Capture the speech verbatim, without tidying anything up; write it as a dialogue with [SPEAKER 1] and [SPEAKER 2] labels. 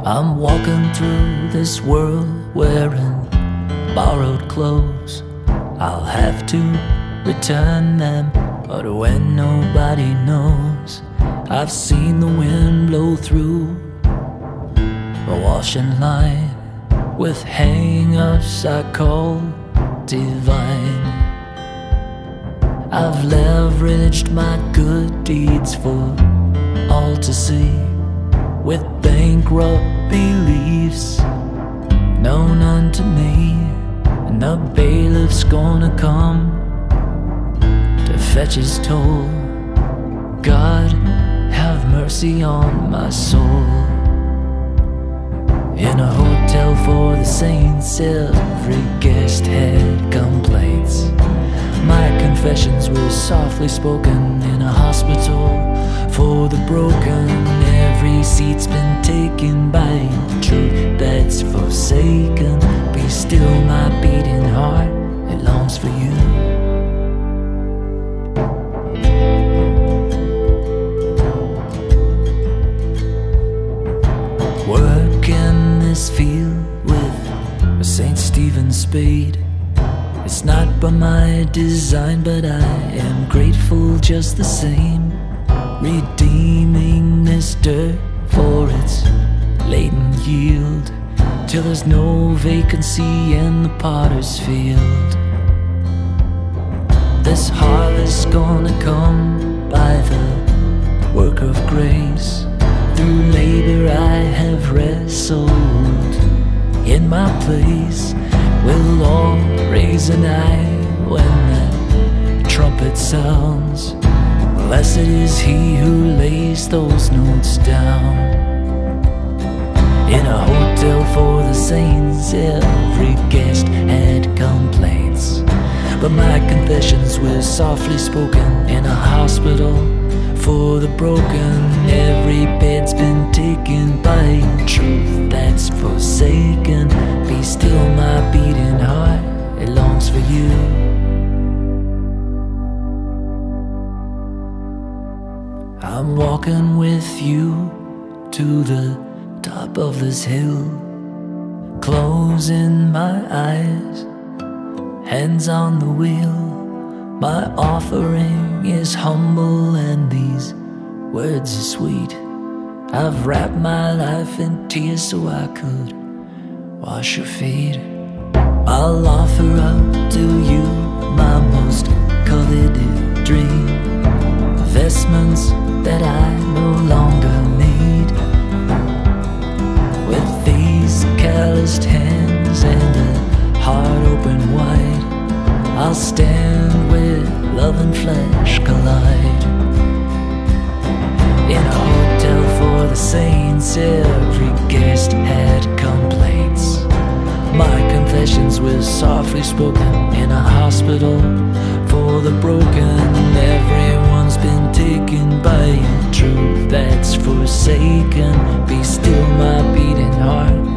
[SPEAKER 1] I'm walking through this world wearing borrowed clothes. I'll have to return them, but when nobody knows, I've seen the wind blow through a washing line with hang-ups I call divine. I've leveraged my good deeds for all to see, with bankrupt beliefs known unto me, and the bailiff's gonna come to fetch his toll. God, have mercy on my soul. In a hotel for the saints, every guest had complaints. My confessions were softly spoken in a hospital for the broken. Every seat's been taken by a truth that's forsaken. Be still, my beating heart, it longs for you. Work in this field with a Saint Stephen spade. It's not by my design, but I am grateful just the same. Redeeming this dirt for its latent yield, till there's no vacancy in the potter's field. This harvest's gonna come by the work of grace. Through labor I have wrestled in my place. We'll all raise an eye when that trumpet sounds. Blessed is he who lays those notes down. In a hotel for the saints, every guest had complaints, but my confessions were softly spoken in a hospital for the broken. Every bed's been taken by truth that's forsaken. Be still, my beating heart, it longs for you. I'm walking with you to the top of this hill, closing my eyes, hands on the wheel. My offering is humble and these words are sweet. I've wrapped my life in tears so I could wash your feet. I'll offer up to you my most coveted dream, vestments that I no longer need. With these calloused hands and a heart open wide, I'll stand where love and flesh collide. In a hotel for the saints, every guest had complaints. My confessions were softly spoken in a hospital for the broken. Everyone's been taken by a truth that's forsaken. Be still, my beating heart,